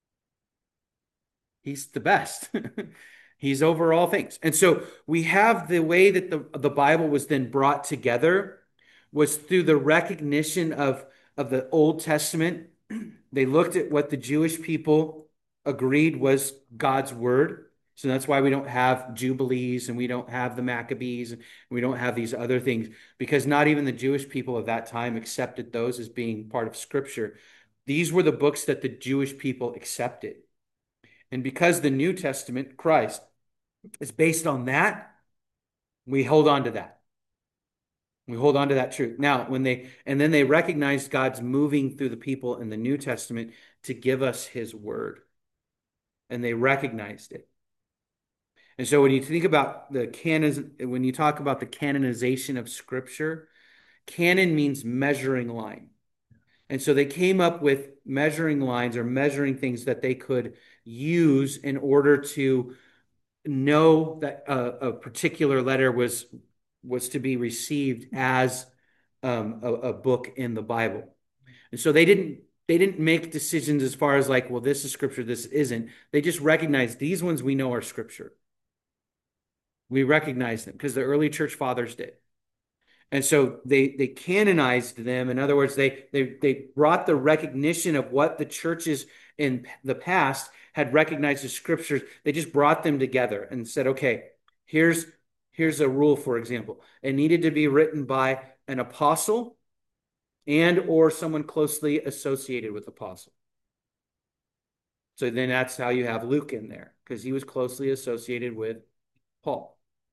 He's the best. He's over all things. And so we have the way that the, the Bible was then brought together was through the recognition of, of the Old Testament. They looked at what the Jewish people agreed was God's word. So that's why we don't have Jubilees and we don't have the Maccabees and we don't have these other things, because not even the Jewish people of that time accepted those as being part of Scripture. These were the books that the Jewish people accepted. And because the New Testament, Christ, is based on that, we hold on to that. We hold on to that truth. Now, when they, and then they recognized God's moving through the people in the New Testament to give us his word. And they recognized it. And so when you think about the canon, when you talk about the canonization of Scripture, canon means measuring line. And so they came up with measuring lines or measuring things that they could use in order to know that a, a particular letter was was to be received as um, a, a book in the Bible. And so they didn't they didn't make decisions as far as like, well, this is Scripture, this isn't. They just recognized these ones we know are Scripture. We recognize them because the early church fathers did. And so they they canonized them. In other words, they they they brought the recognition of what the churches in the past had recognized as Scriptures. They just brought them together and said, okay, here's here's a rule, for example. It needed to be written by an apostle and or someone closely associated with the apostle. So then that's how you have Luke in there, because he was closely associated with Paul.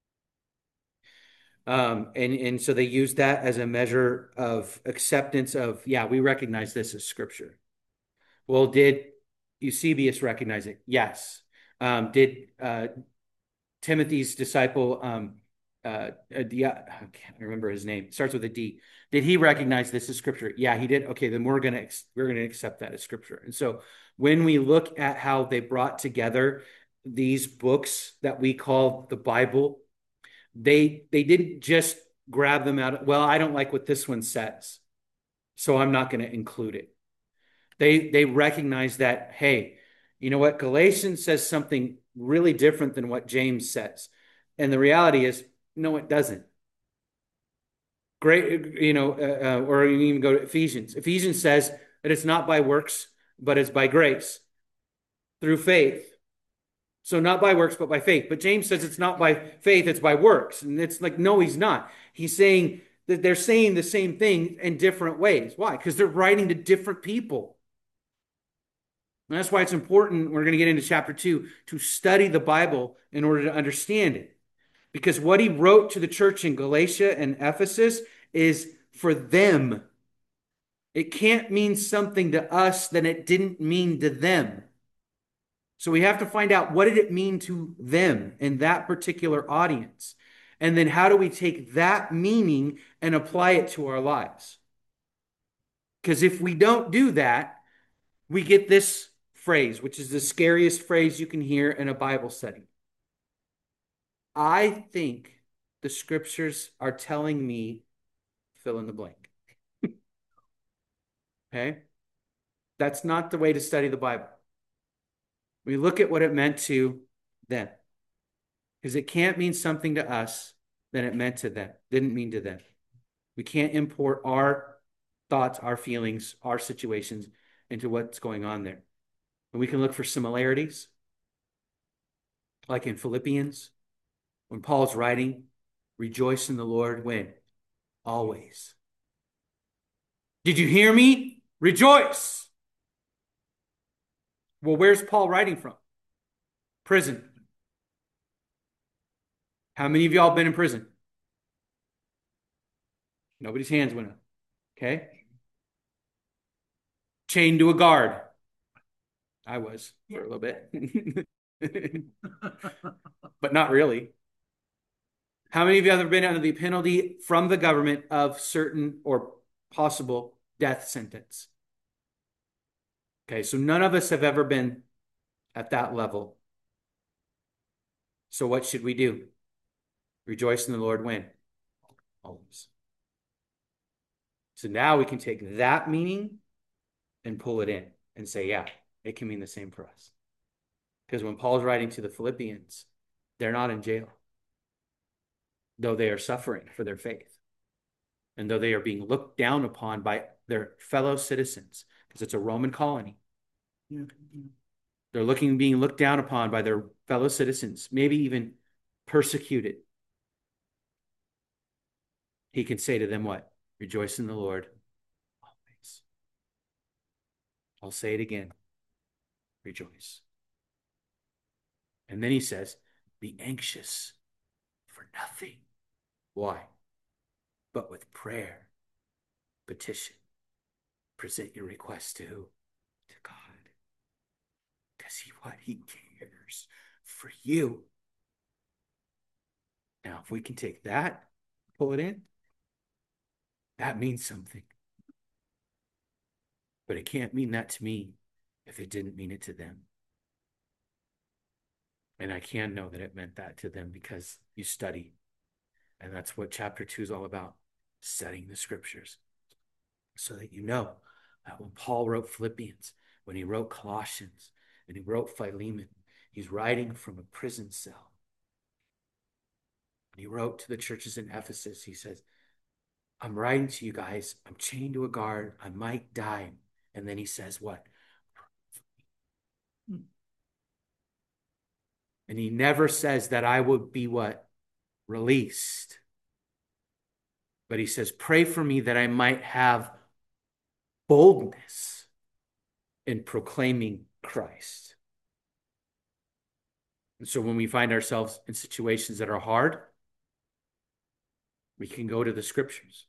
Um, and, and so they used that as a measure of acceptance of, yeah, we recognize this as Scripture. Well, did Eusebius recognize it? Yes. Um, did uh, Timothy's disciple, um, uh, uh, yeah, I can't remember his name. It starts with a D. Did he recognize this as Scripture? Yeah, he did. Okay, then we're gonna we're gonna accept that as Scripture. And so when we look at how they brought together these books that we call the Bible, they they didn't just grab them out. Well, I don't like what this one says, so I'm not going to include it. They they recognize that, hey, you know what? Galatians says something really different than what James says. And the reality is, no, it doesn't. Great, you know, uh, uh, or you can even go to Ephesians. Ephesians says that it's not by works, but it's by grace through faith. So not by works, but by faith. But James says it's not by faith, it's by works. And it's like, no, he's not. He's saying that they're saying the same thing in different ways. Why? Because they're writing to different people. And that's why it's important, we're going to get into chapter two, to study the Bible in order to understand it. Because what he wrote to the church in Galatia and Ephesus is for them. It can't mean something to us that it didn't mean to them. So we have to find out, what did it mean to them in that particular audience? And then how do we take that meaning and apply it to our lives? Because if we don't do that, we get this phrase, which is the scariest phrase you can hear in a Bible study. I think the Scriptures are telling me, fill in the blank. Okay? That's not the way to study the Bible. We look at what it meant to them. Because it can't mean something to us than it meant to them. Didn't mean to them. We can't import our thoughts, our feelings, our situations into what's going on there. And we can look for similarities. Like in Philippians, when Paul's writing, rejoice in the Lord when? Always. Did you hear me? Rejoice. Well, where's Paul writing from? Prison. How many of y'all been in prison? Nobody's hands went up. Okay. Chained to a guard. I was for a little bit. But not really. How many of you have ever been under the penalty from the government of certain or possible death sentence? Okay, so none of us have ever been at that level. So what should we do? Rejoice in the Lord when? Always. So now we can take that meaning and pull it in and say, yeah, it can mean the same for us. Because when Paul's writing to the Philippians, they're not in jail, though they are suffering for their faith, and though they are being looked down upon by their fellow citizens, because it's a Roman colony.
Yeah.
They're looking, being looked down upon by their fellow citizens, maybe even persecuted. He can say to them what? Rejoice in the Lord always. I'll say it again. Rejoice. And then he says, be anxious for nothing. Why? But with prayer, petition, present your request to who? To God. Because he what? He cares for you. Now, if we can take that, pull it in, that means something. But it can't mean that to me if it didn't mean it to them. And I can know that it meant that to them because you study. And that's what chapter two is all about, studying the scriptures. So that you know that when Paul wrote Philippians, when he wrote Colossians, and he wrote Philemon, he's writing from a prison cell. When he wrote to the churches in Ephesus, he says, I'm writing to you guys, I'm chained to a guard, I might die. And then he says what? And he never says that I would be what? Released. But he says, pray for me that I might have boldness in proclaiming Christ. And so when we find ourselves in situations that are hard, we can go to the scriptures.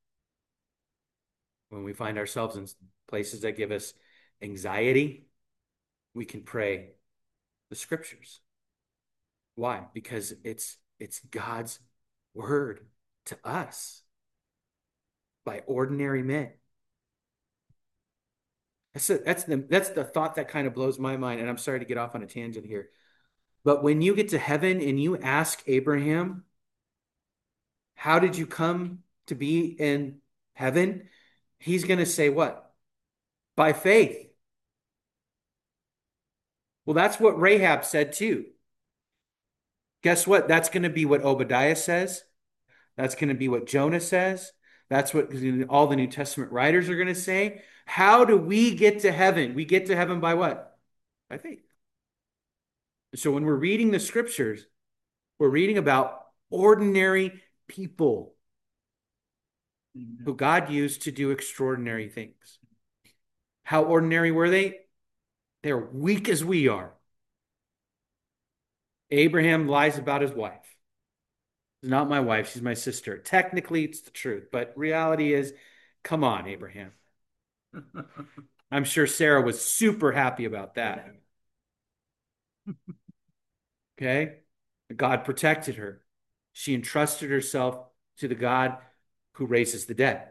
When we find ourselves in places that give us anxiety, we can pray the scriptures. Why? Because it's it's God's word to us by ordinary men. That's a, that's the that's the thought that kind of blows my mind, and I'm sorry to get off on a tangent here. But when you get to heaven and you ask Abraham, how did you come to be in heaven? He's going to say what? By faith. Well, that's what Rahab said too. Guess what? That's going to be what Obadiah says. That's going to be what Jonah says. That's what all the New Testament writers are going to say. How do we get to heaven? We get to heaven by what? By faith. So when we're reading the scriptures, we're reading about ordinary people who God used to do extraordinary things. How ordinary were they? They're weak as we are. Abraham lies about his wife. She's not my wife, she's my sister. Technically, it's the truth, but reality is, come on, Abraham. I'm sure Sarah was super happy about that. Okay? God protected her. She entrusted herself to the God who raises the dead.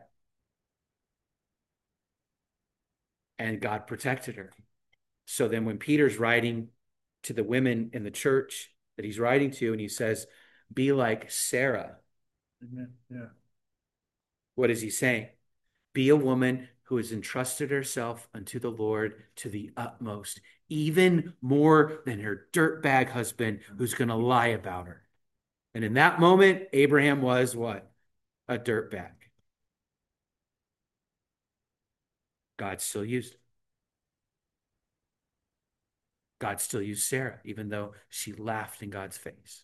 And God protected her. So then when Peter's writing to the women in the church that he's writing to, and he says, be like Sarah.
Amen. Yeah.
What is he saying? Be a woman who has entrusted herself unto the Lord to the utmost, even more than her dirtbag husband who's going to lie about her. And in that moment, Abraham was what? A dirtbag. God still used him. God still used Sarah, even though she laughed in God's face.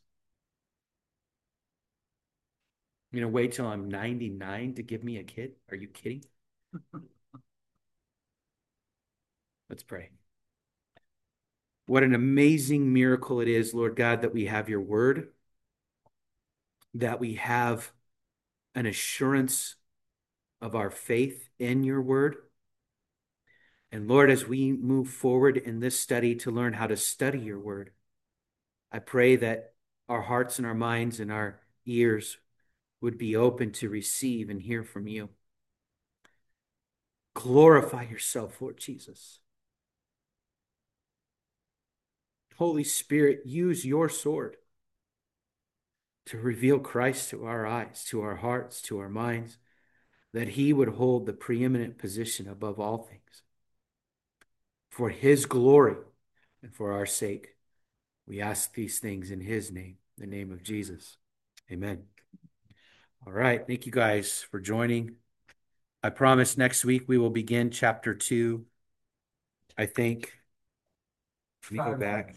You know, wait till I'm ninety-nine to give me a kid? Are you kidding? Let's pray. What an amazing miracle it is, Lord God, that we have your word, that we have an assurance of our faith in your word. And Lord, as we move forward in this study to learn how to study your word, I pray that our hearts and our minds and our ears would be open to receive and hear from you. Glorify yourself, Lord Jesus. Holy Spirit, use your sword to reveal Christ to our eyes, to our hearts, to our minds, that he would hold the preeminent position above all things. For his glory and for our sake, we ask these things in his name, the name of Jesus. Amen. All right. Thank you guys for joining. I promise next week we will begin chapter two. I think. Let me go back.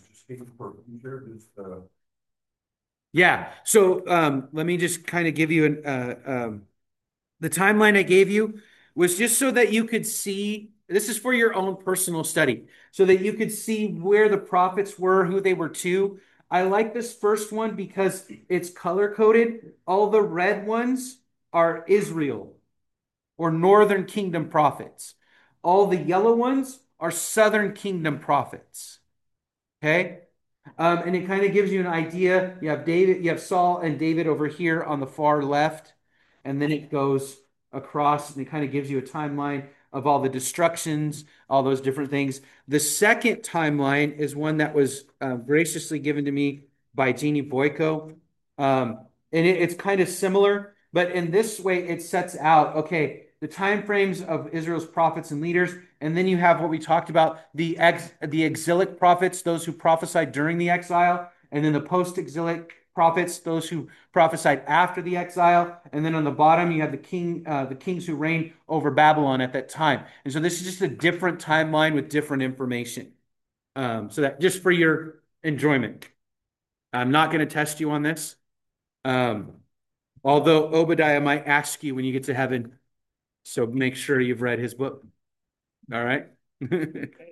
Yeah. So um, let me just kind of give you an uh, um, the timeline I gave you was just so that you could see. This is for your own personal study, so that you could see where the prophets were, who they were to. I like this first one because it's color coded. All the red ones are Israel or Northern Kingdom prophets. All the yellow ones are Southern Kingdom prophets. Okay? Um, and it kind of gives you an idea. You have David, you have Saul and David over here on the far left, and then it goes across and it kind of gives you a timeline of all the destructions, all those different things. The second timeline is one that was uh, graciously given to me by Jeannie Boyko. Um, and it, it's kind of similar, but in this way, it sets out, okay, the time frames of Israel's prophets and leaders, and then you have what we talked about, the ex, the exilic prophets, those who prophesied during the exile, and then the post-exilic prophets, those who prophesied after the exile, and then on the bottom you have the king, uh, the kings who reigned over Babylon at that time. And so this is just a different timeline with different information. Um, so that just for your enjoyment. I'm not going to test you on this. Um, although Obadiah might ask you when you get to heaven, so make sure you've read his book. All right.